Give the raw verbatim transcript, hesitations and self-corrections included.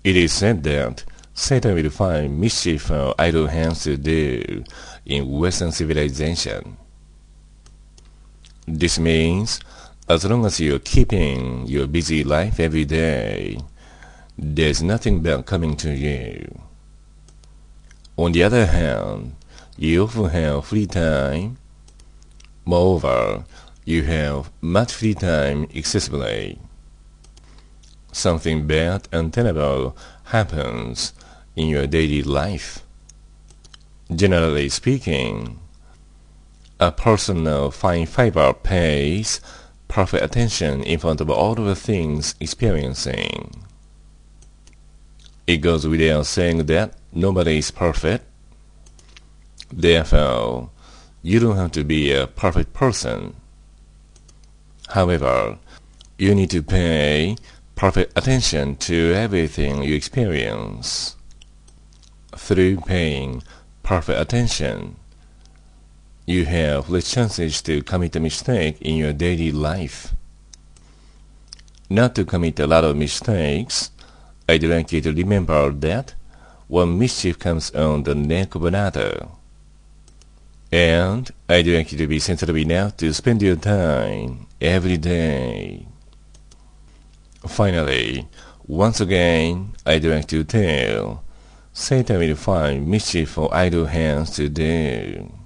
It is said that Satan will find mischief for idle hands to do in Western civilization. This means as long as you're keeping your busy life every day, there's nothing bad coming to you. On the other hand, you often have free time. Moreover, you have much free time excessively. Something bad and terrible happens in your daily life. Generally speaking, a person of fine fiber pays perfect attention in front of all of the things experiencing. It goes without saying that nobody is perfect. Therefore, you don't have to be a perfect person. However, you need to pay perfect attention to everything you experience. Through paying perfect attention, you have less chances to commit a mistake in your daily life. Not to commit a lot of mistakes, I'd like you to remember that one mischief comes on the neck of another. And I'd like you to be sensitive enough to spend your time every day. Finally, once again, I'd like to tell Satan will find mischief for idle hands to do.